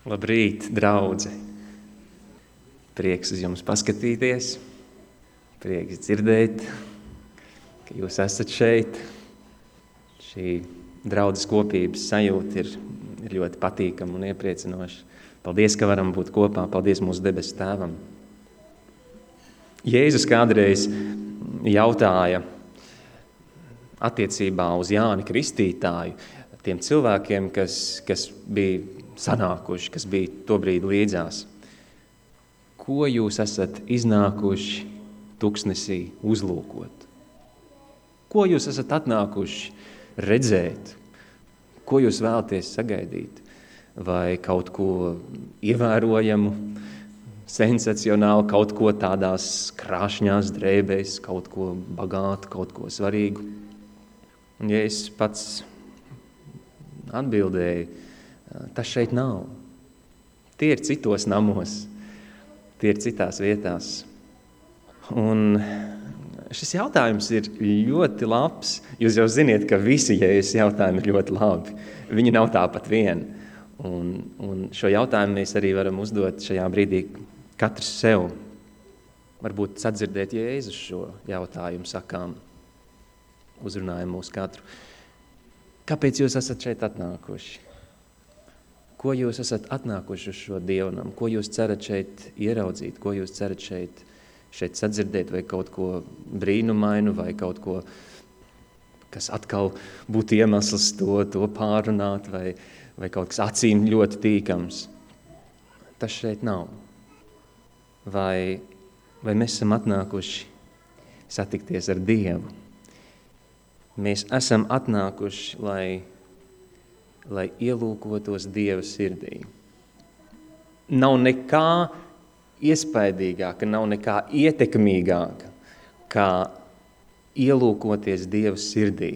Labrīt, draudze! Prieks uz jums paskatīties, prieks dzirdēt, ka jūs esat šeit. Šī draudzes kopības sajūta ir ļoti patīkama un iepriecinoša. Paldies, ka varam būt kopā. Paldies mūsu debesu Tēvam. Jēzus kādreiz jautāja attiecībā uz Jāni Kristītāju tiem cilvēkiem, kas bija sanākuši, kas bija tobrīd līdzās. Ko jūs esat iznākuši tuksnesī uzlūkot? Ko jūs esat atnākuši redzēt? Ko jūs vēlaties sagaidīt? Vai kaut ko ievērojamu, sensacionālu, kaut ko tādās krāšņās drēbēs, kaut ko bagātu, kaut ko svarīgu? Un ja es pats atbildēju, tas šeit nav. Tie ir citos namos, tie ir citās vietās. Un šis jautājums ir ļoti labs. Jūs jau ziniet, ka visi Jēzus jautājumi ir ļoti labi. Viņi nav tāpat vien. Un šo jautājumu mēs arī varam uzdot šajā brīdī katrs sev. Varbūt sadzirdēt Jēzus šo jautājumu sakām. Uzrunājam mūs katru. Kāpēc jūs esat šeit atnākuši? Ko jūs esat atnākuši uz šo dievnam? Ko jūs cerat šeit ieraudzīt? Ko jūs cerat šeit sadzirdēt? Vai kaut ko brīnumainu, vai kaut ko, kas atkal būtu iemesls to pārunāt, vai kaut kas acīm ļoti tīkams? Tas šeit nav. Vai mēs esam atnākuši satikties ar Dievu? Mēs esam atnākuši, lai ielūkotos Dieva sirdī. Nav nekā iespaidīgāka, nav nekā ietekmīgāka, kā ielūkoties Dieva sirdī.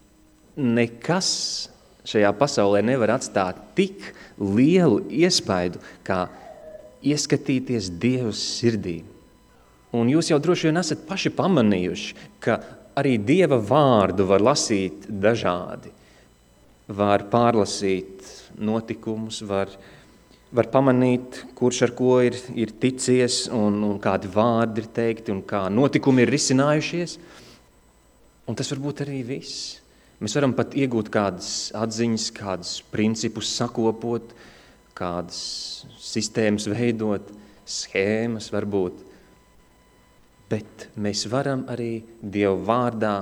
Nekas šajā pasaulē nevar atstāt tik lielu iespaidu, kā ieskatīties Dieva sirdī. Un jūs jau droši vien esat paši pamanījuši, ka arī Dieva vārdu var lasīt dažādi. Var pārlasīt notikumus, var pamanīt, kurš ar ko ir ticies un kādi vārdi ir teikti un kā notikumi ir risinājušies. Un tas var būt arī viss. Mēs varam pat iegūt kādas atziņas, kādus principus sakopot, kādas sistēmas veidot, schēmas varbūt. Bet mēs varam arī Dieva vārdā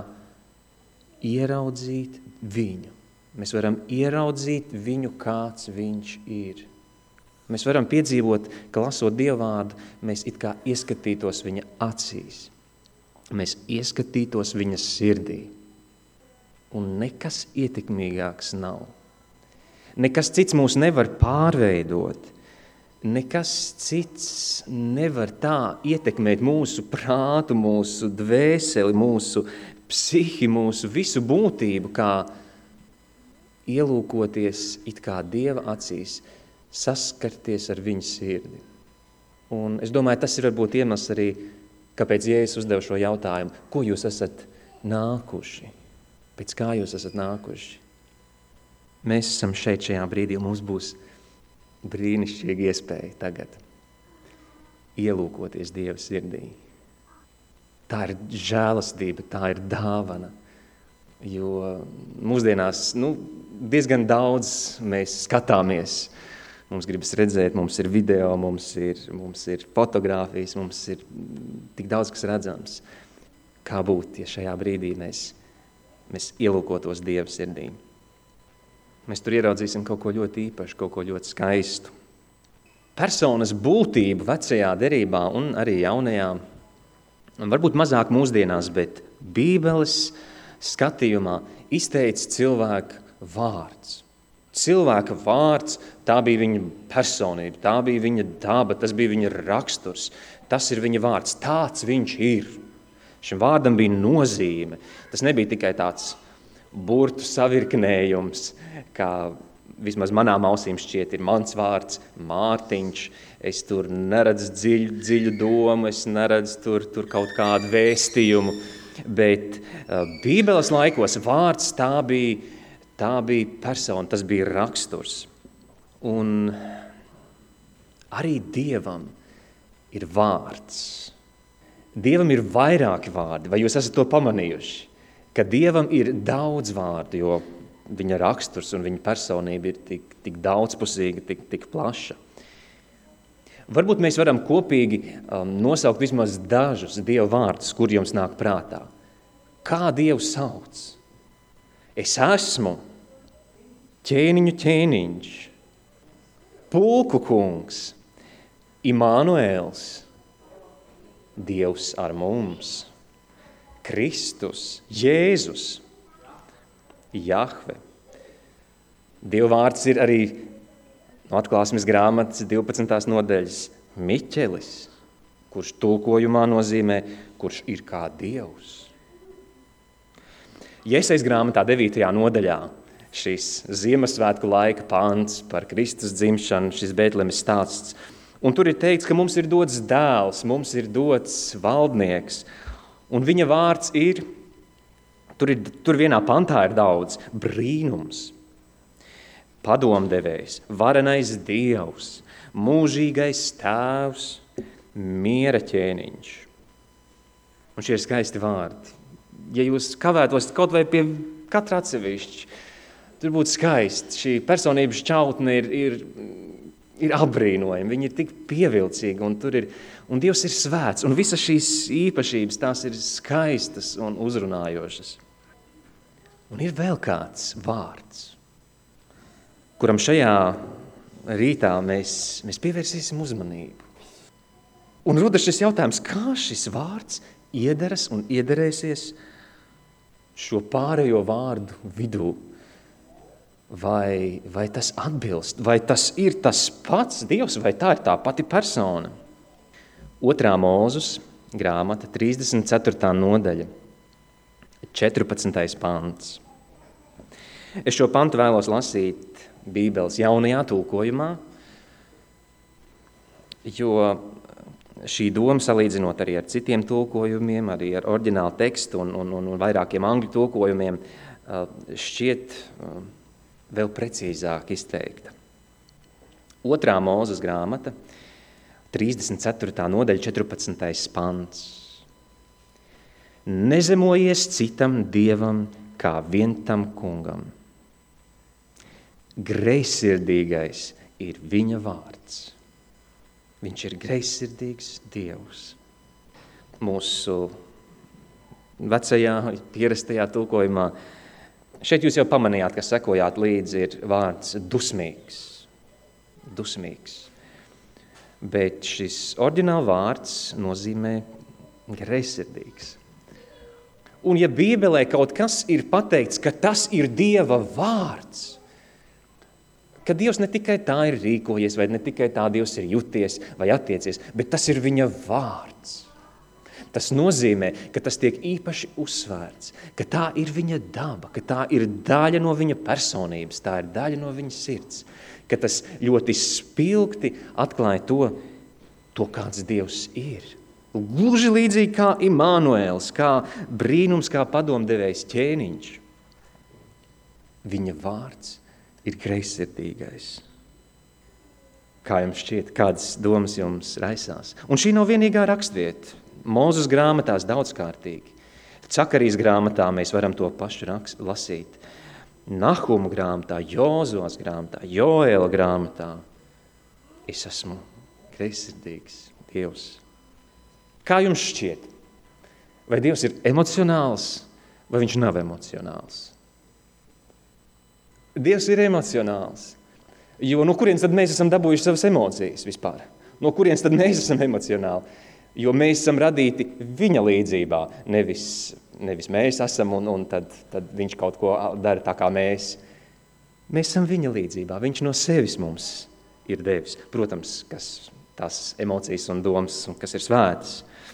ieraudzīt viņu. Mēs varam ieraudzīt viņu, kāds viņš ir. Mēs varam piedzīvot, ka lasot Dieva vārdu, mēs it kā ieskatītos viņa acīs. Mēs ieskatītos viņa sirdī. Un nekas ietekmīgāks nav. Nekas cits mūs nevar pārveidot. Nekas cits nevar tā ietekmēt mūsu prātu, mūsu dvēseli, mūsu psihi, mūsu visu būtību, kā ielūkoties it kā Dieva acīs, saskarties ar viņa sirdi. Un es domāju, tas ir varbūt iemesls arī, kāpēc Jēzus uzdev šo jautājumu. Ko jūs esat nākuši? Pēc kā jūs esat nākuši? Mēs esam šeit šajā brīdī, un mums būs brīnišķīga iespēja tagad ielūkoties Dieva sirdī. Tā ir žēlastība, tā ir dāvana, jo mūsdienās diezgan daudz mēs skatāmies. Mums gribas redzēt, mums ir video, mums ir fotogrāfijas, mums ir tik daudz, kas redzams. Kā būt, ja šajā brīdī mēs ielūkotos Dieva sirdī? Mēs tur ieraudzīsim kaut ko ļoti īpašu, kaut ko ļoti skaistu. Personas būtību vecajā derībā un arī jaunajā, un varbūt mazāk mūsdienās, bet Bībeles skatījumā izteica cilvēka vārds. Cilvēka vārds, tā bija viņa personība, tā bija viņa daba, tas bija viņa raksturs, tas ir viņa vārds, tāds viņš ir. Šim vārdam bija nozīme, tas nebija tikai tāds burtu savirknējums, kā vismaz manām ausīm šķiet ir mans vārds, Mārtiņš. Es tur neredzu dziļu domu, es neredzu tur kaut kādu vēstījumu, bet Bībeles laikos vārds tā bija persona, tas bija raksturs. Un arī Dievam ir vārds. Dievam ir vairāki vārdi, vai jūs esat to pamanījuši? Ka Dievam ir daudz vārdu, jo viņa raksturs un viņa personība ir tik daudzpusīga, tik plaša. Varbūt mēs varam kopīgi nosaukt vismaz dažus Dieva vārdus, kur jums nāk prātā. Kā Dievu sauc? Es esmu ķēniņu ķēniņš, pulku kungs, Imānuēls, Dievs ar mums, Kristus, Jēzus, Jahve. Dieva vārds ir arī no Atklāsmes grāmatas 12. nodaļas Miķelis, kurš tulkojumā nozīmē, kurš ir kā Dievs. Jesajas grāmatā 9. nodaļā šis Ziemassvētku laika pants par Kristus dzimšanu, šis Bētlemes stāsts. Un tur ir teikts, ka mums ir dots dēls, mums ir dots valdnieks. Un viņa vārds ir, tur vienā pantā ir daudz, brīnums, padomdevējs, varenais Dievs, mūžīgais tēvs, miera ķēniņš. Un šie ir skaisti vārdi. Ja jūs kavētos kaut vai pie katra atsevišķi, tur būtu skaisti. Šī personības šķautne ir apbrīnojama, viņi ir tik pievilcīgi, un Dievs ir svēts, un visas šīs īpašības, tās ir skaistas un uzrunājošas. Un ir vēl kāds vārds, kuram šajā rītā mēs pievērsīsim uzmanību. Un rodas šis jautājums, kā šis vārds iederas un iederēsies šo pārējo vārdu vidū. Vai tas atbilst, vai tas ir tas pats Dievs, vai tā ir tā pati persona? 2. Mūzes grāmata, 34. nodaļa, 14. pants. Es šo pantu vēlos lasīt Bībeles jaunajā tulkojumā, jo šī doma, salīdzinot arī ar citiem tulkojumiem, arī ar oriģinālu tekstu un vairākiem angļu tulkojumiem, šķiet vēl precīzāk izteikta. 2. Mūzes grāmata, 34. nodaļa, 14. pants. Nezemojies citam dievam, kā vientam kungam. Greizsirdīgais ir viņa vārds. Viņš ir greizsirdīgs Dievs. Mūsu vecajā, pierastajā tulkojumā šeit jūs jau pamanījāt, ka sekojāt līdzi ir vārds dusmīgs. Dusmīgs. Bet šis oriģināla vārds nozīmē greizsirdīgs. Un ja Bībelē kaut kas ir pateikts, ka tas ir Dieva vārds, ka Dievs ne tikai tā ir rīkojies, vai ne tikai tā Dievs ir juties vai attiecies, bet tas ir viņa vārds. Tas nozīmē, ka tas tiek īpaši uzsvērts, ka tā ir viņa daba, ka tā ir daļa no viņa personības, tā ir daļa no viņa sirds, ka tas ļoti spilgti atklāja to kāds Dievs ir. Gluži līdzīgi kā Imānuēls, kā brīnums, kā padomdevējs ķēniņš. Viņa vārds ir greizsirdīgais. Kā jums šķiet, kādas domas jums raisās? Un šī nav vienīgā rakstvieta. Mūzes grāmatās daudzkārtīgi. Cakarijas grāmatā mēs varam to pašu lasīt. Nahuma grāmatā, Jozos grāmatā, Joēla grāmatā. Es esmu greizsirdīgs Dievs. Kā jums šķiet? Vai Dievs ir emocionāls, vai viņš nav emocionāls? Dievs ir emocionāls, jo no kurienes tad mēs esam dabūjuši savas emocijas vispār? No kurienes tad mēs esam emocionāli? Jo mēs esam radīti viņa līdzībā, nevis mēs esam un tad viņš kaut ko dara tā kā mēs. Mēs esam viņa līdzībā, viņš no sevis mums ir devis. Protams, kas tās emocijas un domas, un kas ir svētas.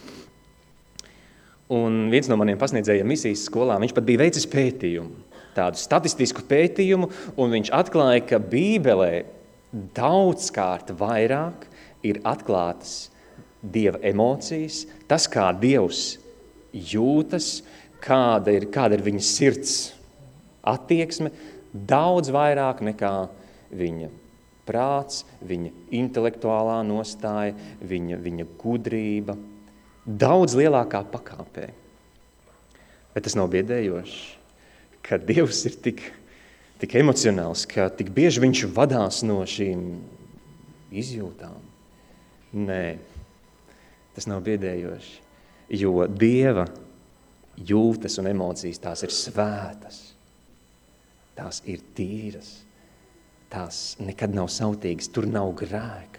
Un viens no maniem pasniedzējiem misijas skolā, viņš pat bija veicis pētījumu, tādu statistisku pētījumu, un viņš atklāja, ka Bībelē daudzkārt vairāk ir atklātas Dieva emocijas, tas, kā Dievs jūtas, kāda ir viņa sirds attieksme, daudz vairāk nekā viņa prāts, viņa intelektuālā nostāja, viņa gudrība daudz lielākā pakāpē. Bet tas nav biedējoši, ka Dievs ir tik emocionāls, ka tik bieži viņš vadās no šīm izjūtām. Nē, tas nav biedējoši, jo Dieva jūtas un emocijas tās ir svētas, tās ir tīras, tās nekad nav sautīgas, tur nav grēka.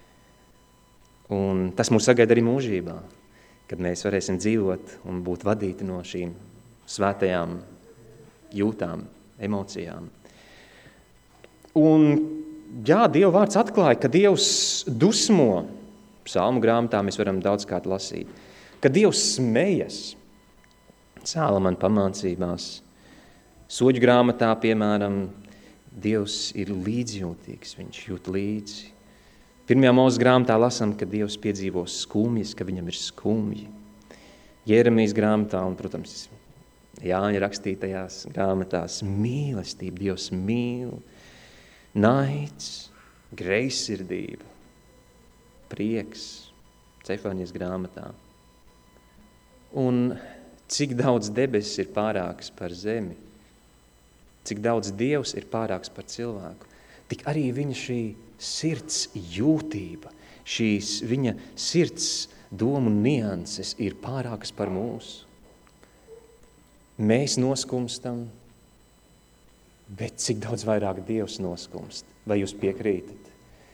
Un tas mūs sagaida arī mūžībā, kad mēs varēsim dzīvot un būt vadīti no šīm svētajām jūtām, emocijām. Un jā, Dieva vārds atklāja, ka Dievs dusmo. Psalmu grāmatā mēs varam daudzkārt lasīt. Ka Dievs smejas Sālamana pamācībās. Soģu grāmatā, piemēram, Dievs ir līdzjūtīgs, viņš jūt līdzi. 1. Mūzes grāmatā lasām, ka Dievs piedzīvo skumjas, ka viņam ir skumji. Jeremijas grāmatā un, protams, Jāņa rakstītajās grāmatās mīlestība, Dievs mīl, naids, greizsirdība, prieks, Cefaņas grāmatā. Un cik daudz debesis ir pārāks par zemi, cik daudz Dievs ir pārāks par cilvēku, tik arī viņa šī sirds jūtība, šīs viņa sirds domu nianses ir pārākas par mūsu. Mēs noskumstam, bet cik daudz vairāk Dievs noskumst. Vai jūs piekrītat?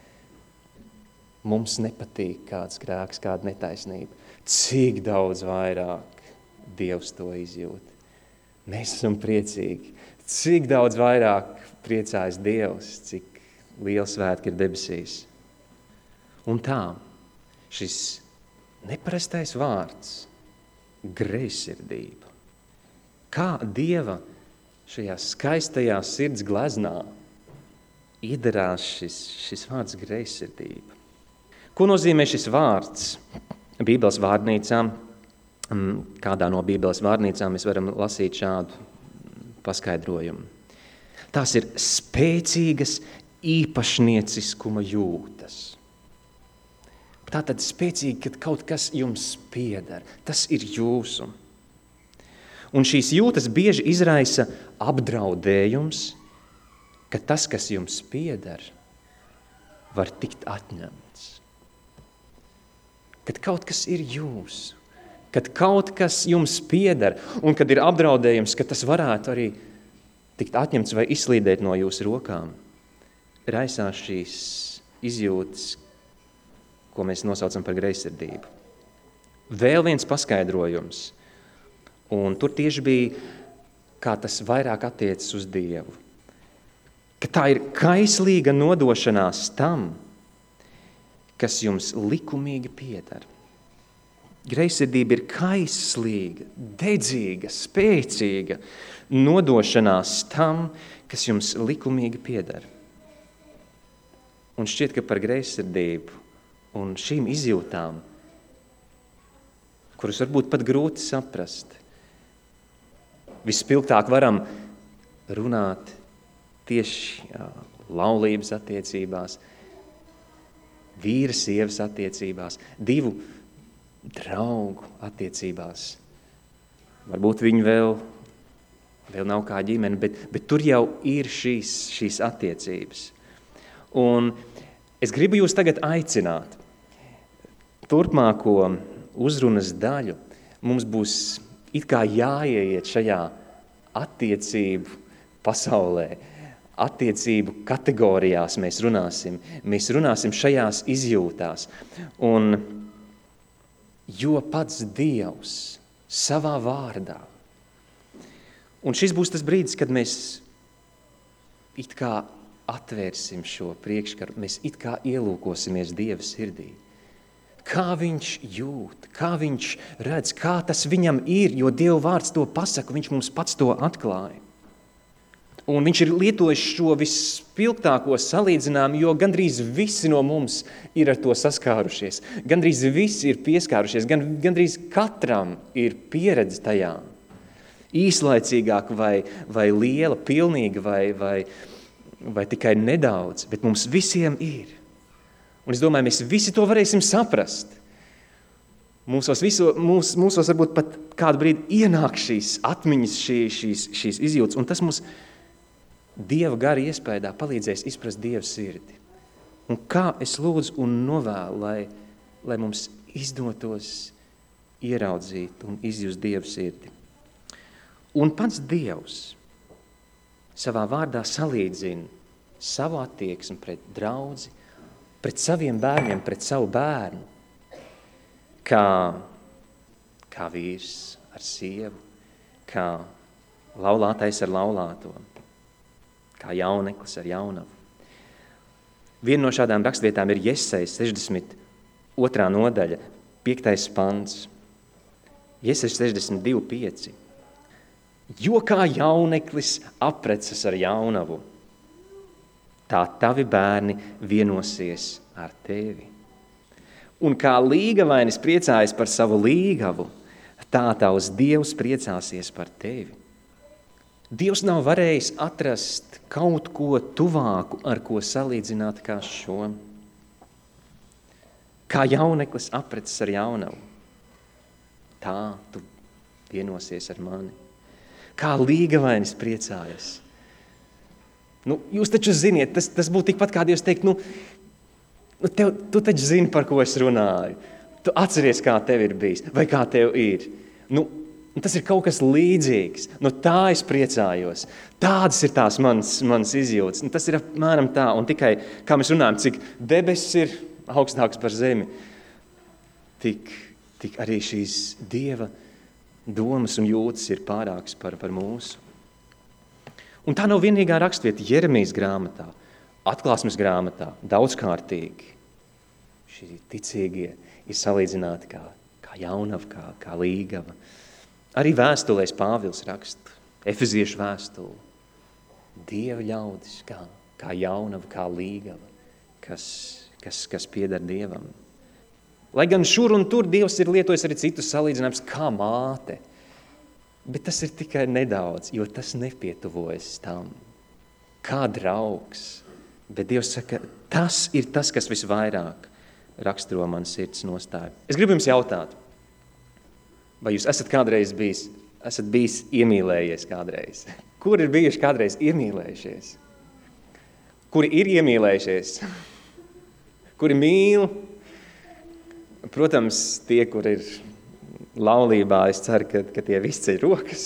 Mums nepatīk kāds grēks, kāda netaisnība. Cik daudz vairāk Dievs to izjūt. Mēs esam priecīgi. Cik daudz vairāk priecājas Dievs, cik liels svētki ir debesīs. Un tā, šis neparastais vārds, greizsirdība. Kā Dieva šajā skaistajā sirds gleznā iedarās šis vārds greizsirdība. Ko nozīmē šis vārds Bībeles vārnīcā? Kādā no Bībeles vārnīcām mēs varam lasīt šādu paskaidrojumu. Tās ir spēcīgas īpašnieciskuma jūtas. Tātad spēcīgi, kad kaut kas jums pieder. Tas ir jūsu. Un šīs jūtas bieži izraisa apdraudējums, ka tas, kas jums pieder, var tikt atņemts. Kad kaut kas ir jūsu, kad kaut kas jums pieder, un kad ir apdraudējums, ka tas varētu arī tikt atņemts vai izslīdēt no jūsu rokām, raisās šīs izjūtas, ko mēs nosaucam par greizsirdību. Vēl viens paskaidrojums, un tur tieši bija, kā tas vairāk attiecas uz Dievu, ka tā ir kaislīga nodošanās tam, kas jums likumīgi pieder. Greizsirdība ir kaislīga, dedzīga, spēcīga nodošanās tam, kas jums likumīgi pieder. Un šķiet, ka par greizsirdību un šīm izjūtām, kuras varbūt pat grūti saprast, vispilgtāk varam runāt tieši laulības attiecībās, vīra sievas attiecībās, divu draugu attiecībās. Varbūt viņi vēl nav kā ģimene, bet tur jau ir šīs attiecības. Un es gribu jūs tagad aicināt. Turpmāko uzrunas daļu mums būs it kā jāieiet šajā attiecību pasaulē, attiecību kategorijās mēs runāsim. Mēs runāsim šajās izjūtās. Un jo pats Dievs savā vārdā. Un šis būs tas brīdis, kad mēs it kā atvērsim šo priekškaru, mēs it kā ielūkosimies Dieva sirdī. Kā viņš jūt, kā viņš redz, kā tas viņam ir, jo Dieva vārds to pasaka, viņš mums pats to atklāja. Un viņš ir lietojis šo vispilgtāko salīdzinājumu, jo gandrīz visi no mums ir ar to saskārušies. Gandrīz visi ir pieskārušies, gandrīz katram ir pieredze tajā. Īslaicīgāk vai liela, pilnīga vai vai tikai nedaudz, bet mums visiem ir. Un es domāju, mēs visi to varēsim saprast. Mūsos varbūt pat kādu brīdi ienāk šīs atmiņas, šīs izjūtas, un tas mums Dieva gara iespējā palīdzēs izprast Dieva sirdi. Un kā es lūdzu un novēlu, lai mums izdotos ieraudzīt un izjust Dieva sirdi. Un pats Dievs savā vārdā salīdzina savu attieksmi pret draudzi, pret saviem bērniem, pret savu bērnu, kā vīrs ar sievu, kā laulātais ar laulāto, kā jauneklis ar jaunavu. Viena no šādām rakstvietām ir Jesajas 62. nodaļa, 5. pants. Jesajas 62:5. Jo kā jauneklis aprecas ar jaunavu, tā tavi bērni vienosies ar tevi. Un kā līgavainis priecājas par savu līgavu, tā tavs Dievs priecāsies par tevi. Dievs nav varējis atrast kaut ko tuvāku, ar ko salīdzināt kā šo. Kā jauneklis aprecas ar jaunavu, tā tu vienosies ar mani. Kā līgavainis priecājas. Jūs taču ziniet, tas būtu tikpat kā Dievs teikt, tu taču zini, par ko es runāju. Tu atceries, kā tev ir bijis, vai kā tev ir. Tas ir kaut kas līdzīgs. Tā es priecājos. Tādas ir tās manas izjūtas. Tas ir apmēram tā. Un tikai, kā mēs runājam, cik debesis ir augstāks par zemi, tik arī šīs Dieva domas un jūtas ir pārāks par mūsu. Un tā nav vienīgā rakstvieta Jeremijas grāmatā, Atklāsmes grāmatā, daudzkārtīgi. Šie ticīgie ir salīdzināti kā jaunava, kā līgava. Arī vēstulēs Pāvils raksta, Efeziešu vēstuli, Dieva ļaudis, kā jaunava, kā līgava, kas pieder Dievam. Lai gan šur un tur Dievs ir lietojis arī citus salīdzinājumus kā māte, bet tas ir tikai nedaudz, jo tas nepietuvojas tam. Kā draugs, bet Dievs saka, tas ir tas, kas visvairāk raksturo man sirds nostāju. Es gribu jums jautāt, vai jūs esat bijis iemīlējies kādreiz? Kur ir bijuši kādreiz iemīlējušies? Kuri ir iemīlējušies? Kuri mīl? Protams, tie, kur ir laulībā, es ceru, ka tie visi ceļ rokas.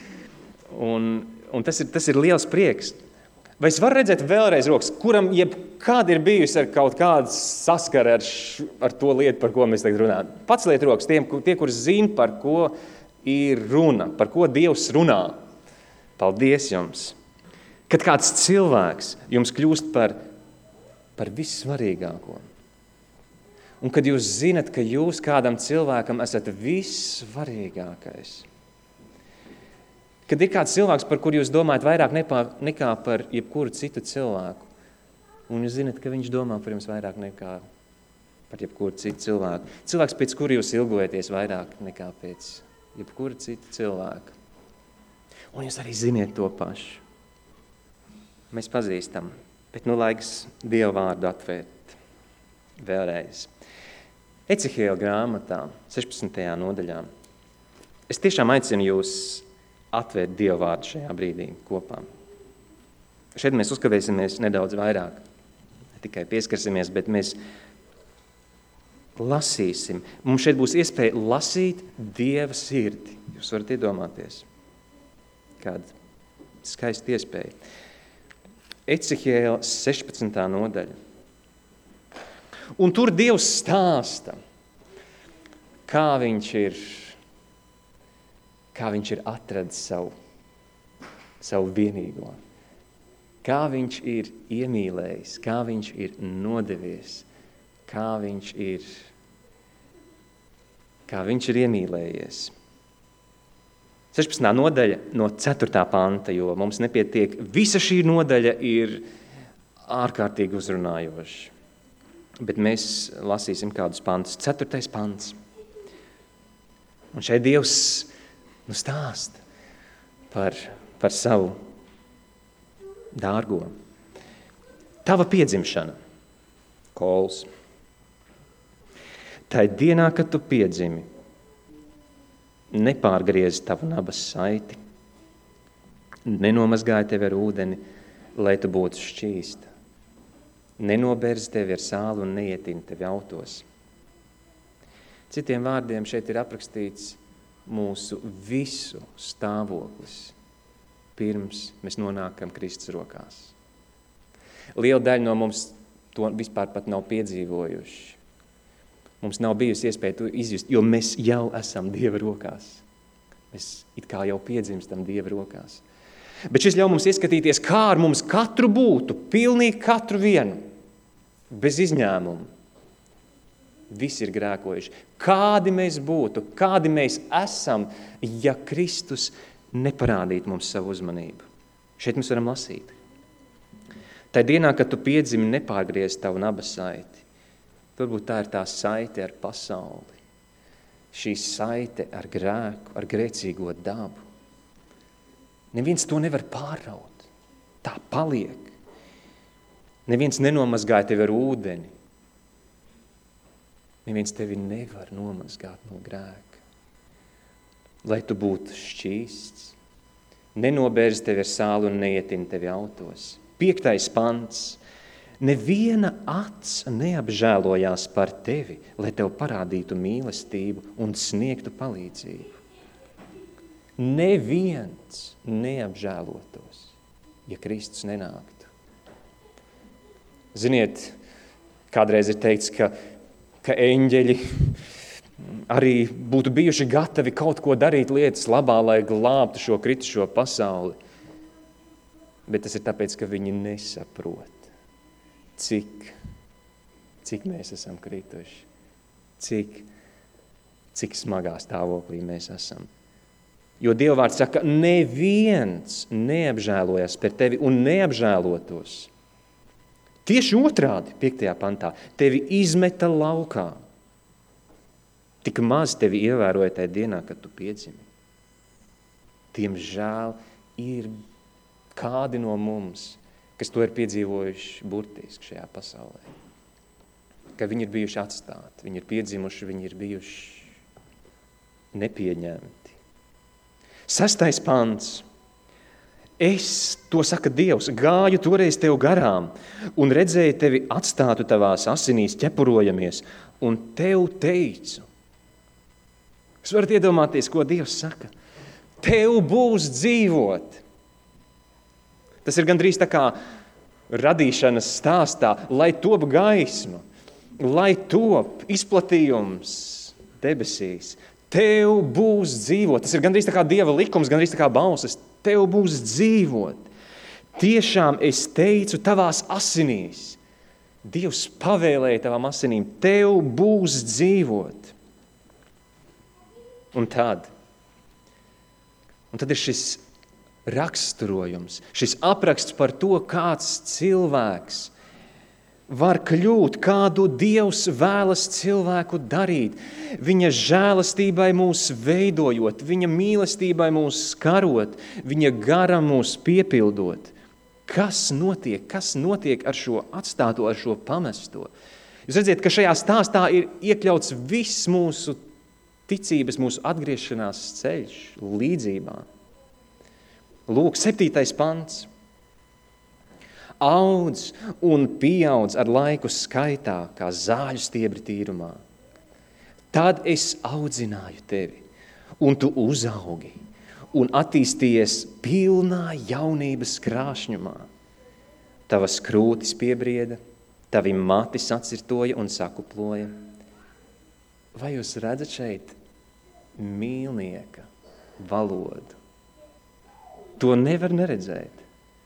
Un tas ir liels prieks. Vai es varu redzēt vēlreiz rokas, kuram jebkāda ir bijusi ar kaut kādu saskara ar to lietu, par ko mēs tagad runājam? Paceliet rokas tie, kur zina, par ko ir runa, par ko Dievs runā. Paldies jums! Kad kāds cilvēks jums kļūst par vissvarīgāko, un kad jūs zinat, ka jūs kādam cilvēkam esat vissvarīgākais, kad ir kāds cilvēks, par kuru jūs domājat vairāk nekā par jebkuru citu cilvēku, un jūs zinat, ka viņš domā par jums vairāk nekā par jebkuru citu cilvēku. Cilvēks, pēc kura jūs ilgojaties vairāk nekā pēc jebkura cita cilvēka. Un jūs arī ziniet to pašu. Mēs pazīstam, bet laiks Dieva vārdu atvērt vēlreiz. Ecehiela grāmatā, 16. nodaļā. Es tiešām aicinu jūs atvērt Dieva vārdu šajā brīdī kopā. Šeit mēs uzkavēsimies nedaudz vairāk. Ne tikai pieskarsimies, bet mēs lasīsim. Mums šeit būs iespēja lasīt Dieva sirdi. Jūs varat iedomāties, kāda skaista iespēja. Ecehiela 16. nodaļa. Un tur Dievs stāsta, kā viņš ir atradis savu vienīgo, kā viņš ir iemīlējis, kā viņš ir nodevies, kā viņš ir iemīlējies. 16. nodaļa no 4. panta, jo mums nepietiek. Visa šī nodaļa ir ārkārtīgi uzrunājoša. Bet mēs lasīsim kādus pantus. 4. pants. Un šeit Dievs stāsta par savu dārgo. Tava piedzimšana, Kols. Tai dienā, kad tu piedzimi, nepārgriezi tavu nabas saiti, nenomazgāja tevi ar ūdeni, lai tu būtu šķīsta, nenoberzi tevi ar sāli un neietina tevi autos. Citiem vārdiem šeit ir aprakstīts mūsu visu stāvoklis, pirms mēs nonākam Kristus rokās. Liela daļa no mums to vispār pat nav piedzīvojuši. Mums nav bijusi iespēja to izjust, jo mēs jau esam Dieva rokās. Mēs it kā jau piedzimstam Dieva rokās. Bet šis ļauj mums ieskatīties, kā ar mums katru būtu, pilnīgi katru vienu, bez izņēmumu. Visi ir grēkojuši. Kādi mēs būtu, kādi mēs esam, ja Kristus neparādītu mums savu uzmanību. Šeit mēs varam lasīt. Tā dienā, kad tu piedzimi, nepārgriezi tavu nabas saiti. Varbūt tā ir tā saite ar pasauli. Šī saite ar grēku, ar grēcīgo dabu. Neviens to nevar pārraut. Tā paliek. Neviens nenomazgāja tevi ar ūdeni. Neviens tevi nevar nomazgāt no grēka. Lai tu būtu šķīsts, nenobērzi tevi ar sāli un neietina tevi autos. 5. pants. Neviena acs neapžēlojās par tevi, lai tev parādītu mīlestību un sniegtu palīdzību. Neviens neapžēlotos, ja Kristus nenāktu. Ziniet, kādreiz ir teikts, ka eņģeļi arī būtu bijuši gatavi kaut ko darīt lietas labā, lai glābtu šo kritušo pasauli. Bet tas ir tāpēc, ka viņi nesaprot, cik mēs esam krituši, cik smagā stāvoklī mēs esam. Jo Dieva vārds saka, neviens neapžēlojas par tevi un neapžēlotos. Tieši otrādi, 5. pantā, tevi izmeta laukā. Tik maz tevi ievēroja tajā dienā, kad tu piedzimi. Diemžēl ir kādi no mums, kas to ir piedzīvojuši burtiski šajā pasaulē. Ka viņi ir bijuši atstāti, viņi ir piedzimuši, viņi ir bijuši nepieņemti. 6. pants. Es, to saka Dievs, gāju toreiz tev garām un redzēju tevi atstātu tavās asinīs ķepurojamies un tev teicu. Jūs varat iedomāties, ko Dievs saka? Tev būs dzīvot. Tas ir gandrīz tā kā radīšanas stāstā, lai top gaisma, lai top izplatījums debesīs. Tev būs dzīvot. Tas ir gandrīz tā kā Dieva likums, gandrīz tā kā balsis. Tev būs dzīvot. Tiešām es teicu tavās asinīs. Dievs pavēlēja tavām asinīm. Tev būs dzīvot. Un tad ir šis raksturojums, šis apraksts par to, kāds cilvēks var kļūt, kādu Dievs vēlas cilvēku darīt. Viņa žēlastībai mūs veidojot, viņa mīlestībai mūs skarot, viņa gara mūs piepildot. Kas notiek ar šo atstāto, ar šo pamesto? Jūs redziet, ka šajā stāstā ir iekļauts viss mūsu ticības, mūsu atgriešanās ceļš, līdzībā. Lūk, 7. pants. Audz un pieaudz ar laiku skaitā, kā zāļu stiebri tīrumā. Tad es audzināju tevi, un tu uzaugi, un attīstījies pilnā jaunības krāšņumā. Tavas krūtis piebrieda, tavi mati sacirtoja un sakuploja. Vai jūs redzat šeit mīlnieka valodu? To nevar neredzēt.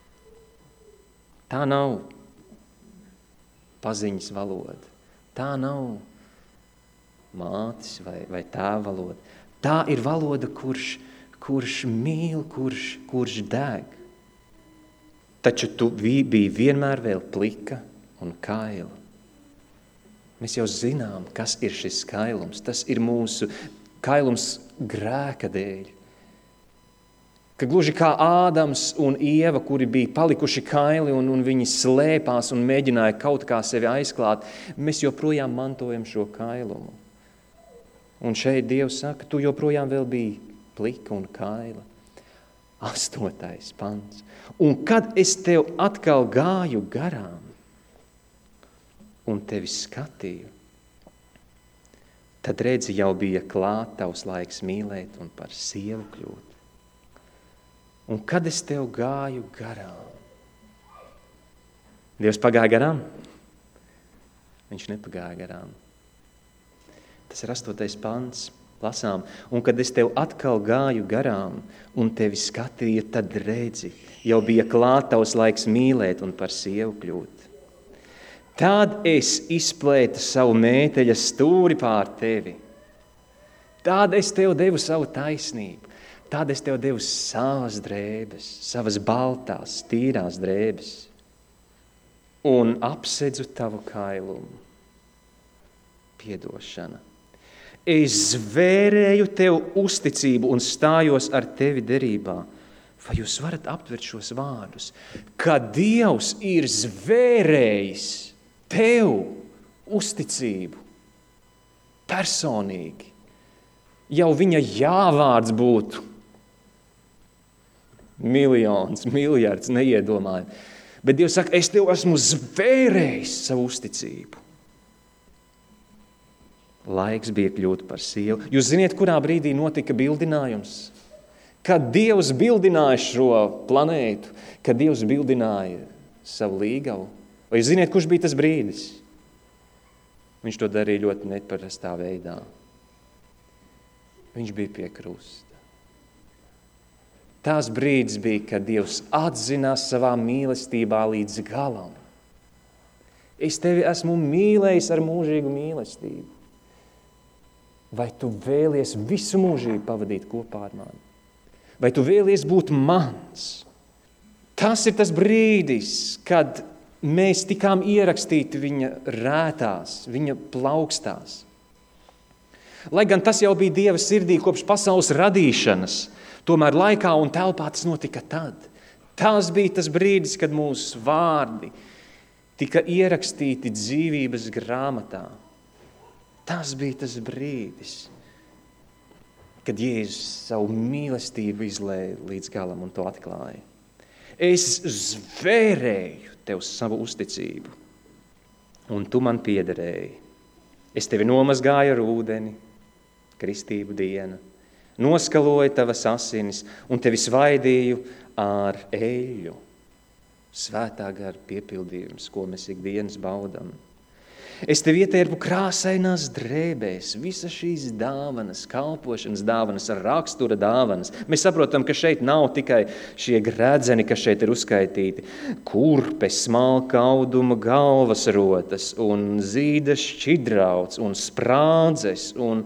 Tā nav paziņas valoda. Tā nav mātes vai tēva valoda. Tā ir valoda, kurš mīl, kurš deg. Taču tu biji vienmēr vēl plika un kaila. Mēs jau zinām, kas ir šis kailums. Tas ir mūsu kailums grēka dēļ. Ka gluži kā Ādams un Ieva, kuri bija palikuši kaili un viņi slēpās un mēģināja kaut kā sevi aizklāt, mēs joprojām mantojam šo kailumu. Un šeit Dievs saka, tu joprojām vēl biji plika un kaila. 8. pants. Un kad es tev atkal gāju garām un tevi skatīju, tad redzi, jau bija klāt tavs laiks mīlēt un par sievu kļūt. Un kad es tev gāju garām? Dievs pagāja garām? Viņš nepagāja garām. Tas ir 8. pants. Lasām. Un kad es tev atkal gāju garām un tevi skatīju, tad redzi, jau bija klāt tavs laiks mīlēt un par sievu kļūt. Tad es izplētu savu mēteļa stūri pār tevi. Tad es tev devu savu taisnību. Tad es tev devu savas drēbes, savas baltās, tīrās drēbes. Un apsedzu tavu kailumu. Piedošana. Es zvērēju tev uzticību un stājos ar tevi derībā. Vai jūs varat aptvert šos vārdus? Ka Dievs ir zvērējis tev uzticību personīgi. Jau viņa jāvārds būtu miljons, miljards, neiedomājami. Bet Dievs saka, es tev esmu zvērējis savu uzticību. Laiks bija kļūt par sievu. Jūs ziniet, kurā brīdī notika bildinājums? Kad Dievs bildināja šo planētu, kad Dievs bildināja savu līgavu. Vai jūs ziniet, kurš bija tas brīdis? Viņš to darīja ļoti neparastā veidā. Viņš bija pie krusta. Tās brīdis bija, kad Dievs atzinās savā mīlestībā līdz galam. Es tevi esmu mīlējis ar mūžīgu mīlestību. Vai tu vēlies visu mūžību pavadīt kopā ar mani? Vai tu vēlies būt mans? Tas ir tas brīdis, kad mēs tikām ierakstīti viņa rētās, viņa plaukstās. Lai gan tas jau bija Dieva sirdī kopš pasaules radīšanas, tomēr laikā un telpā tas notika tad. Tas bija tas brīdis, kad mūsu vārdi tika ierakstīti dzīvības grāmatā. Tas bija tas brīdis, kad Jēzus savu mīlestību izlēja līdz galam un to atklāja. Es zvērēju tev savu uzticību, un tu man piederēji. Es tevi nomazgāju ar ūdeni, kristību diena, noskaloju tavas asinis un tevi svaidīju ar eļļu. Svētā gara piepildījums, ko mēs ikdienas baudam. Es tev ietērpu krāsainās drēbēs, visas šīs dāvanas, kalpošanas dāvanas, rakstura dāvanas. Mēs saprotam, ka šeit nav tikai šie gredzeni, kas šeit ir uzskaitīti. Kurpes, smalka auduma galvasrotas un zīdas šķidrauts un sprādzes un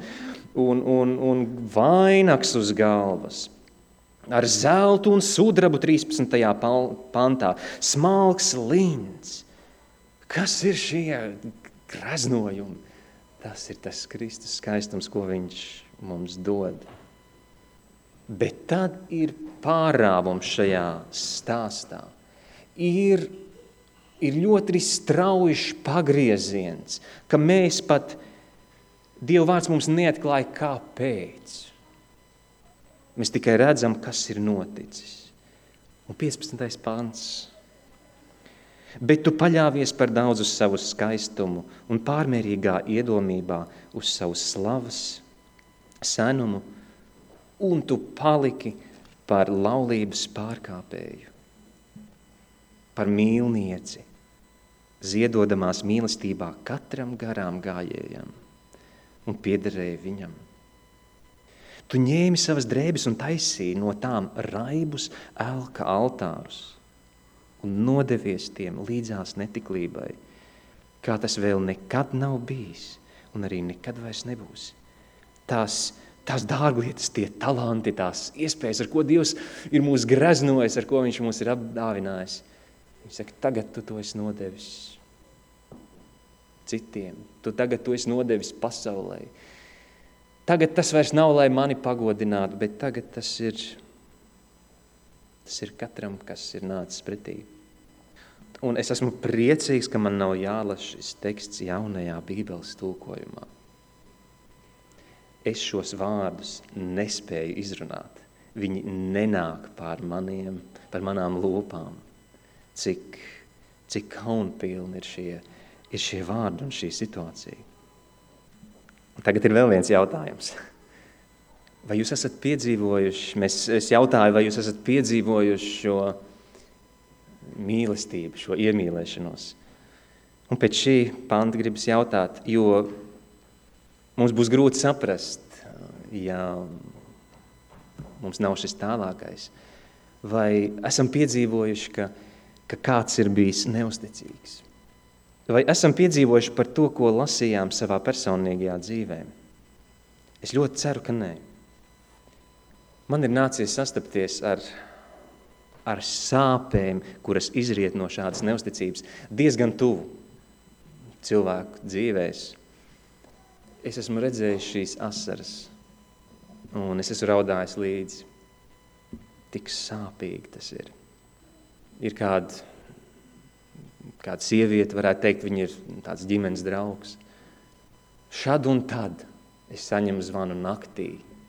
vainags uz galvas. Ar zeltu un sudrabu 13. pantā. Smalks lints. Kas ir šie graznojumi? Tas ir tas Kristus skaistums, ko viņš mums dod. Bet tad ir pārāvums šajā stāstā. Ir ļoti straujišs pagrieziens, ka mēs pat, Dieva vārds mums neatklāja kāpēc. Mēs tikai redzam, kas ir noticis. Un 15. pants. Bet tu paļāvies par daudz uz savu skaistumu un pārmērīgā iedomībā uz savu slavas senumu, un tu paliki par laulības pārkāpēju, par mīlnieci, ziedodamās mīlestībā katram garām gājējam un piederēja viņam. Tu ņēmi savas drēbes un taisīji no tām raibus elka altārus un nodevies tiem līdzās netiklībai, kā tas vēl nekad nav bijis un arī nekad vairs nebūs. Tās dārglietas, tie talanti, tās iespējas, ar ko Dievs ir mūs greznojis, ar ko viņš mūs ir apdāvinājis. Viņš saka, tagad tu to esi nodevis citiem. Tagad tu esi nodevis pasaulē. Tagad tas vairs nav, lai mani pagodinātu, bet tagad tas ir Tas ir katram, kas ir nācis pretī. Un es esmu priecīgs, ka man nav jālas šis teksts jaunajā Bībeles tulkojumā. Es šos vārdus nespēju izrunāt. Viņi nenāk par manām lūpām. Cik kaunpilni ir šie vārdi un šī situācija. Tagad ir vēl viens jautājums. Vai jūs esat piedzīvojuši, es jautāju, vai jūs esat piedzīvojuši šo mīlestību, šo iemīlēšanos? Un pēc šī panta gribas jautāt, jo mums būs grūti saprast, ja mums nav šis tālākais, vai esam piedzīvojuši, ka kāds ir bijis neusticīgs? Vai esam piedzīvojuši par to, ko lasījām savā personīgajā dzīvē? Es ļoti ceru, ka nē. Man ir nācies sastapties ar sāpēm, kuras izriet no šādas neusticības, diezgan tuvu cilvēku dzīvēs. Es esmu redzējis šīs asaras, un es esmu raudājis līdzi. Tik sāpīgi tas ir. Ir kāda sieviete, varētu teikt, viņa ir tāds ģimenes draugs. Šad un tad es saņemu zvanu naktī,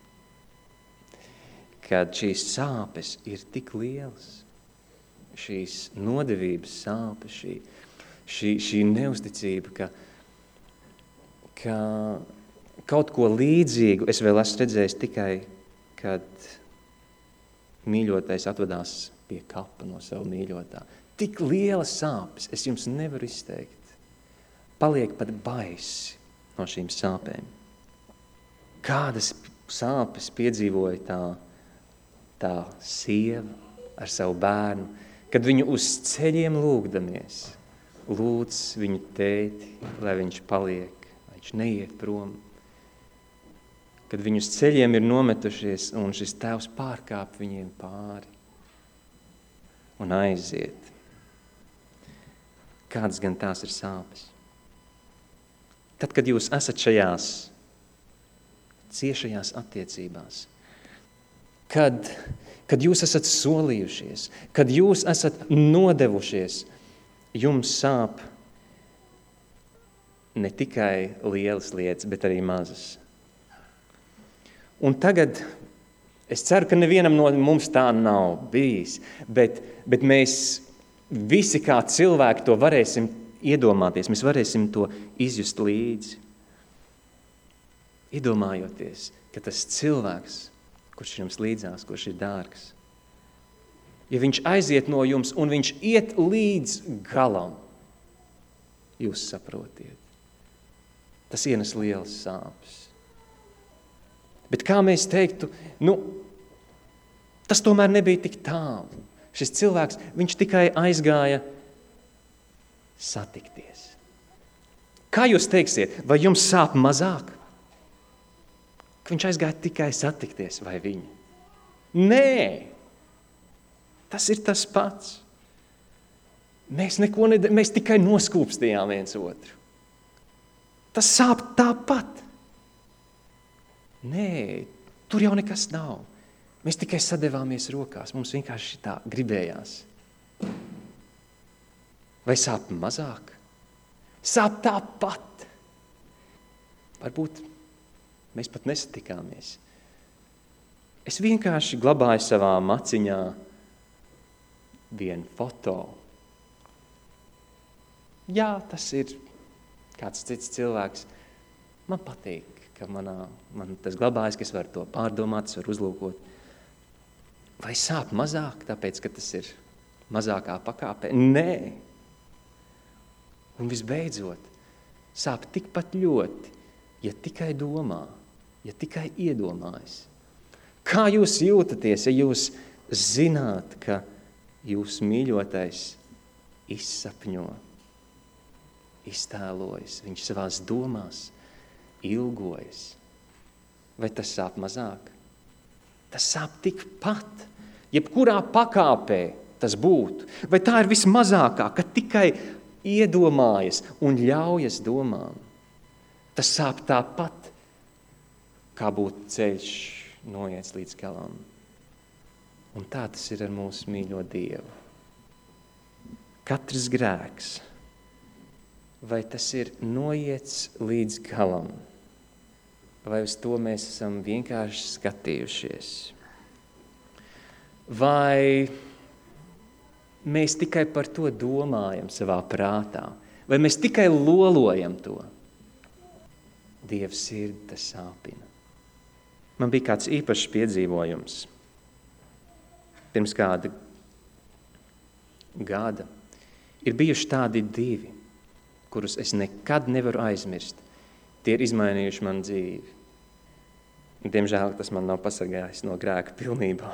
kad šīs sāpes ir tik lielas, šīs nodevības sāpes, šī neusticība, ka kaut ko līdzīgu es vēl esmu redzējis tikai, kad mīļotais atvadās pie kapa no savu mīļotā. Tik lielas sāpes, es jums nevaru izteikt. Paliek pat baisi no šīm sāpēm. Kādas sāpes piedzīvoja tā sieva ar savu bērnu, kad viņu uz ceļiem lūgdamies, lūdz viņu tēti, lai viņš paliek, lai viņš neiet prom. Kad viņu uz ceļiem ir nometušies un šis tēvs pārkāp viņiem pāri un aiziet. Kādas gan tās ir sāpes? Tad, kad jūs esat šajās ciešajās attiecībās, kad jūs esat solījušies, kad jūs esat nodevušies, jums sāp ne tikai lielas lietas, bet arī mazas. Un tagad es ceru, ka nevienam no mums tā nav bijis, bet mēs visi kā cilvēki to varēsim iedomāties, mēs varēsim to izjust līdzi. Iedomājoties, ka tas cilvēks, kurš ir jums līdzās, kurš ir dārgs, ja viņš aiziet no jums un viņš iet līdz galam, jūs saprotiet, tas ienes lielas sāpes. Bet kā mēs teiktu, tas tomēr nebija tik tālu. Šis cilvēks, viņš tikai aizgāja satikties. Kā jūs teiksiet, vai jums sāp mazāk? Ka viņš aizgāja tikai satikties, vai viņa? Nē, tas ir tas pats. Mēs tikai noskūpstījām viens otru. Tas sāp tāpat. Nē, tur jau nekas nav. Mēs tikai sadevāmies rokās, mums vienkārši tā gribējās. Vai sāp mazāk? Sāp tāpat. Varbūt mēs pat nesatikāmies. Es vienkārši glabāju savā maciņā vienu foto. Jā, tas ir kāds cits cilvēks. Man patīk, ka man tas glabājas, ka es varu to pārdomāt, es varu uzlūkot. Vai sāp mazāk, tāpēc, ka tas ir mazākā pakāpē? Nē. Un visbeidzot, sāp tikpat ļoti, ja tikai domā, ja tikai iedomājas. Kā jūs jūtaties, ja jūs zināt, ka jūs mīļotais izsapņo, iztēlojas, viņš savās domās ilgojas? Vai tas sāp mazāk? Tas sāp tikpat, jebkurā pakāpē tas būtu. Vai tā ir vismazākā, ka tikai iedomājas un ļaujas domām? Tas sāp tāpat, kā būtu ceļš noiets līdz galam. Un tā tas ir ar mūsu mīļo Dievu. Katrs grēks, vai tas ir noiets līdz galam, vai uz to mēs esam vienkārši skatījušies, vai mēs tikai par to domājam savā prātā, vai mēs tikai lolojam to. Dieva sirdi tas sāpina. Man bija kāds īpašs piedzīvojums. Pirms kāda gada ir bijuši tādi divi, kurus es nekad nevaru aizmirst. Tie ir izmainījuši manu dzīvi. Diemžēl tas man nav pasargājis no grēka pilnībā.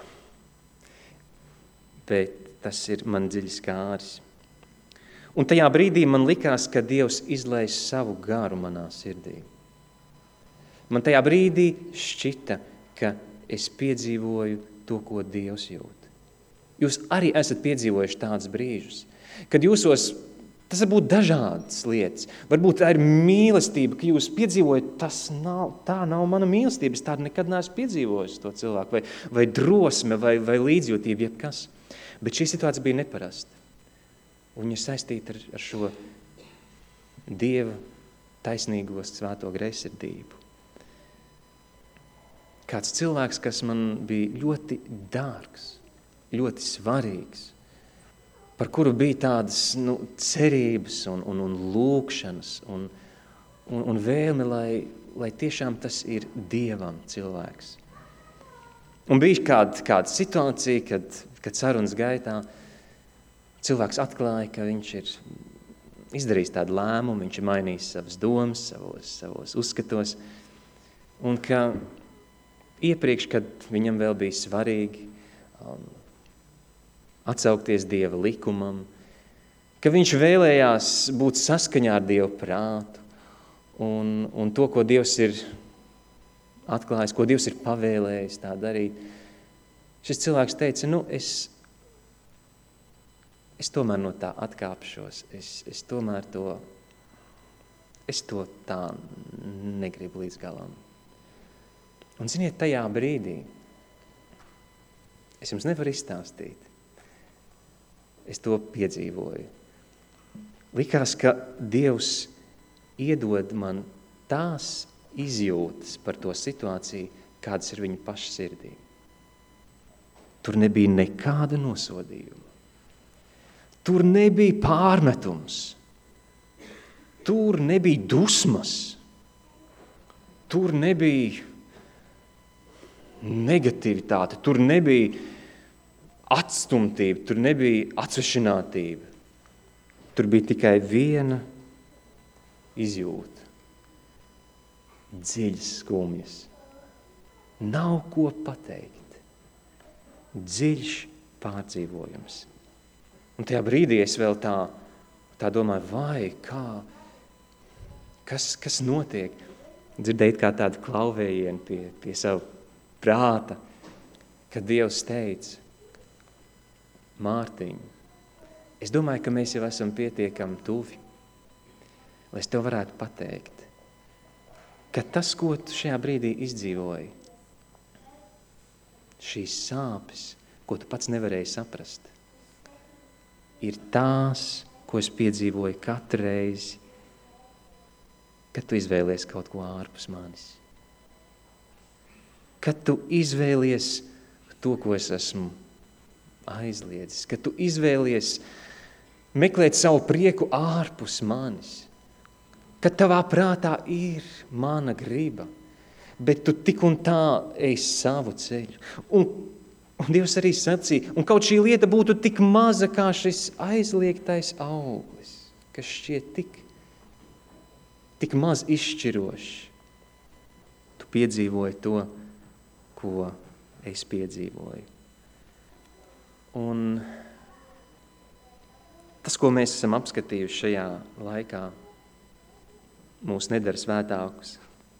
Bet tas ir man dziļi skāris. Un tajā brīdī man likās, ka Dievs izlaiž savu garu manā sirdī. Man tajā brīdī šķita, ka es piedzīvoju to, ko Dievs jūt. Jūs arī esat piedzīvojuši tādus brīžus, kad jūsos, tas var būt dažādas lietas. Varbūt tā ir mīlestība, ka jūs piedzīvojat, tā nav mana mīlestība, es tādu nekad neesmu piedzīvojis to cilvēku, vai drosme, vai līdzjūtība, jebkas. Bet šī situācija bija neparasta. Un viņa ir saistīta ar šo Dieva taisnīgo svēto greizsirdību. Kāds cilvēks, kas man bija ļoti dārgs, ļoti svarīgs, par kuru bija tādas cerības un lūkšanas un vēlme, lai tiešām tas ir Dievam cilvēks. Un bija kāda situācija, kad sarunas gaitā cilvēks atklāja, ka viņš ir izdarījis tādu lēmumu, viņš ir mainījis savas domas, savos uzskatos, un ka iepriekš, kad viņam vēl bija svarīgi atsaukties Dieva likumam, ka viņš vēlējās būt saskaņā ar Dieva prātu un to, ko Dievs ir atklājis, ko Dievs ir pavēlējis tā darīt. Šis cilvēks teica, es tomēr no tā atkāpšos, es tomēr to tā negribu līdz galam. Un ziniet, tajā brīdī, es jums nevaru izstāstīt, es to piedzīvoju. Likās, ka Dievs iedod man tās izjūtas par to situāciju, kādas ir viņa paša sirdī. Tur nebija nekāda nosodījuma. Tur nebija pārmetums. Tur nebija dusmas. Tur nebija negativitāte. Tur nebija atstumtība. Tur nebija atsvešinātība. Tur bija tikai viena izjūta. Dziļas skumjas. Nav ko pateikt. Dziļš pārdzīvojums. Un tajā brīdī es vēl tā domāju, vai kas notiek? Dzirdēt kā tādu klauvējienu pie savu prāta, kad Dievs teica, Mārtiņ, es domāju, ka mēs jau esam pietiekami tuvi, lai es tev varētu pateikt, ka tas, ko tu šajā brīdī izdzīvoji, šīs sāpes, ko tu pats nevarēji saprast, ir tās, ko es piedzīvoju katru reizi, kad tu izvēlies kaut ko ārpus manis. Kad tu izvēlies to, ko es esmu aizliedzis, kad tu izvēlies meklēt savu prieku ārpus manis, kad tavā prātā ir mana griba, bet tu tik un tā ej savu ceļu. Un Dievs arī sacīja, un kaut šī lieta būtu tik maza, kā šis aizliegtais auglis, kas šķiet tik maz izšķirošs. Tu piedzīvoji to, ko es piedzīvoju. Un tas, ko mēs esam apskatījuši šajā laikā, mūs nedara svētākus.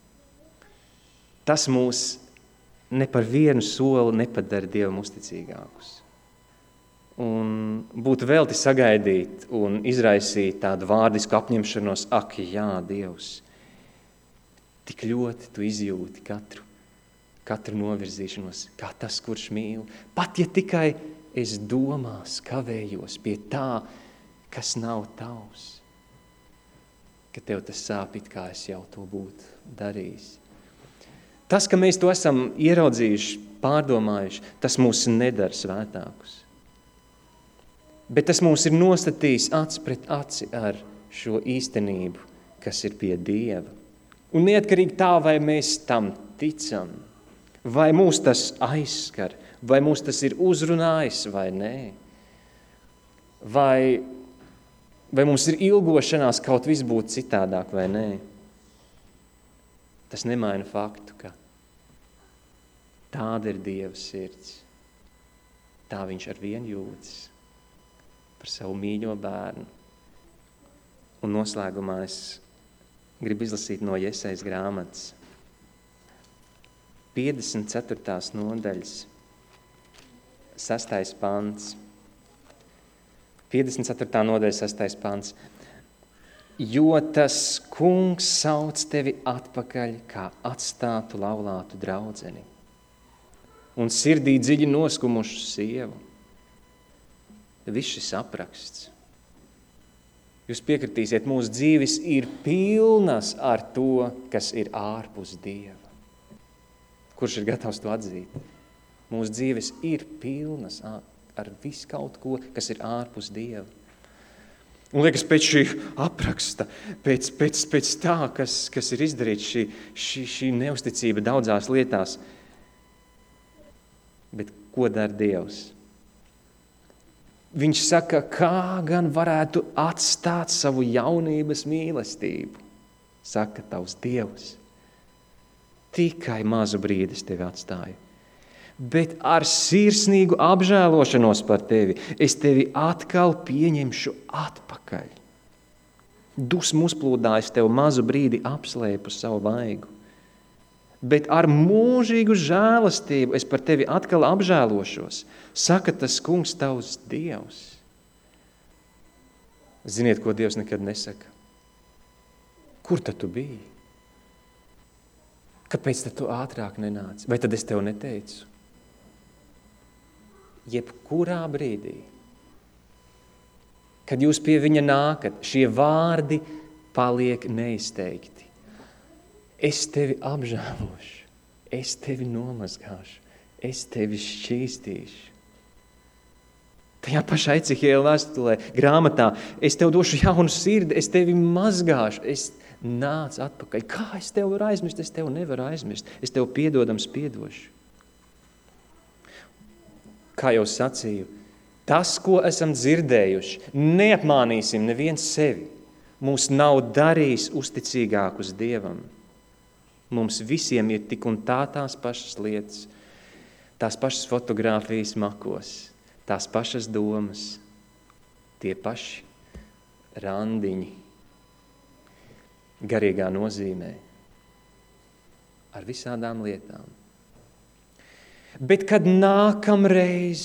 Tas mūs ne par vienu soli nepadara Dievam uzticīgākus. Un būtu velti sagaidīt un izraisīt tādu vārdisku apņemšanos, jā, Dievs, tik ļoti tu izjūti katru novirzīšanos, kā tas, kurš mīl. Pat ja tikai es domās, kavējos pie tā, kas nav tavs, ka tev tas sāp, it kā es jau to būtu darījis. Tas, ka mēs to esam ieraudzījuši, pārdomājuši, tas mūs nedara svētākus. Bet tas mūs ir nostatījis aci pret aci ar šo īstenību, kas ir pie Dieva. Un neatkarīgi tā, vai mēs tam ticam, vai mūs tas aizskar, vai mūs tas ir uzrunājis vai nē, vai mums ir ilgošanās kaut viss būt citādāk vai nē. Tas nemaina faktu, ka tāda ir Dieva sirds. Tā viņš ar vienu jūtas par savu mīļo bērnu. Un noslēgumā es gribu izlasīt no Jesajas grāmatas 54. nodaļas 6. pants. 54. nodaļa 6. pants. Jo tas kungs sauc tevi atpakaļ, kā atstātu laulātu draudzeni un sirdī dziļi noskumušu sievu. Viss šis apraksts. Jūs piekritīsiet, mūsu dzīves ir pilnas ar to, kas ir ārpus Dieva. Kurš ir gatavs to atzīt? Mūsu dzīves ir pilnas ar visu kaut ko, kas ir ārpus Dieva. Un liekas, pēc šī apraksta, pēc tā, kas ir izdarīts, šī neusticība daudzās lietās. Bet ko dara Dievs? Viņš saka, kā gan varētu atstāt savu jaunības mīlestību, saka tavs Dievs. Tikai mazu brīdi es tevi atstāju, bet ar sirsnīgu apžēlošanos par tevi es tevi atkal pieņemšu atpakaļ. Dusmu uzplūdājis tev mazu brīdi apslēpu savu vaigu, bet ar mūžīgu žēlastību es par tevi atkal apžēlošos, saka tas kungs tavs Dievs. Ziniet, ko Dievs nekad nesaka? Kur tad tu biji? Kāpēc tad tu ātrāk nenāci? Vai tad es tev neteicu? Jebkurā brīdī, kad jūs pie viņa nākat, šie vārdi paliek neizteikti. Es tevi apžēlošu, es tevi nomazgāšu, es tevi šķīstīšu. Tajā pašā Ecihēla vēstulē, grāmatā, es tev došu jaunu sirdi, es tevi mazgāšu, es nācu atpakaļ. Kā es tev varu aizmirst? Es tev nevaru aizmirst. Es tev piedodams piedošu. Kā jau sacīju, tas, ko esam dzirdējuši, neapmānīsim neviens sevi. Mūs nav darījis uzticīgākus Dievam. Mums visiem ir tik un tā tās pašas lietas, tās pašas fotogrāfijas makos, tās pašas domas, tie paši randiņi, garīgā nozīmē, ar visādām lietām. Bet kad nākamreiz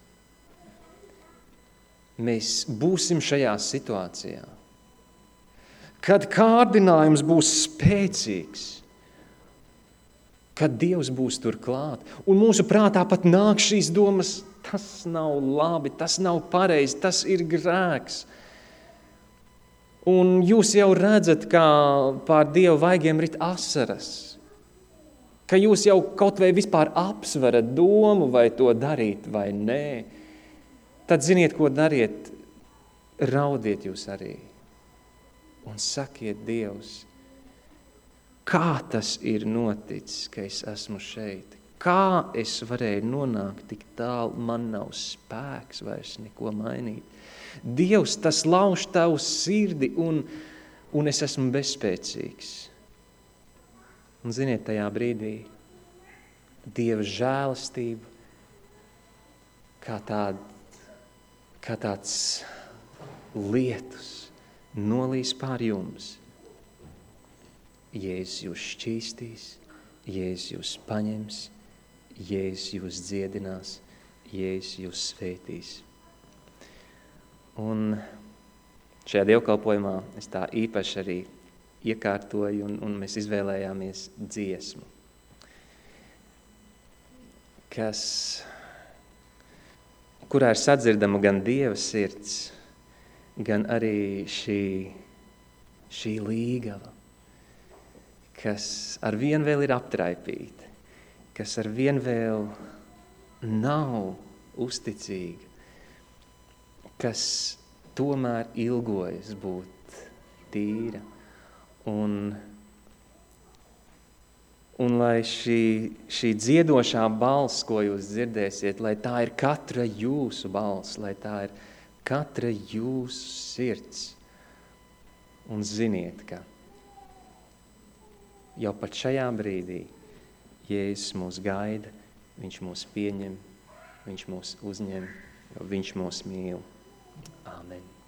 mēs būsim šajā situācijā, kad kārdinājums būs spēcīgs, kad Dievs būs tur klāt, un mūsu prātā pat nāk šīs domas, tas nav labi, tas nav pareizi, tas ir grēks. Un jūs jau redzat, kā pār Dievu vaigiem rit asaras, ka jūs jau kaut vai vispār apsverat domu, vai to darīt vai nē. Tad ziniet, ko dariet, raudiet jūs arī un sakiet Dievs, kā tas ir noticis, ka es esmu šeit? Kā es varēju nonākt tik tālu, man nav spēks vairs neko mainīt. Dievs, tas lauž tavu sirdi un es esmu bezspēcīgs. Un ziniet, tajā brīdī Dieva žēlastība kā tāds lietus nolīs pār jums. Jēzus jūs šķīstīs, Jēzus jūs paņems, Jēzus jūs dziedinās, Jēzus jūs svētīs. Un šajā dievkalpojumā es tā īpaši arī iekārtoju un mēs izvēlējāmies dziesmu. kurā ir sadzirdama gan Dieva sirds, gan arī šī līgava, kas ar vien vēl ir aptraipīta, kas ar vien vēl nav uzticīga, kas tomēr ilgojas būt tīra. Un lai šī dziedošā balss, ko jūs dzirdēsiet, lai tā ir katra jūsu balss, lai tā ir katra jūsu sirds. Un ziniet, ka jau pat šajā brīdī Jēzus mūs gaida, viņš mūs pieņem, viņš mūs uzņem, jo viņš mūs mīl. Āmen.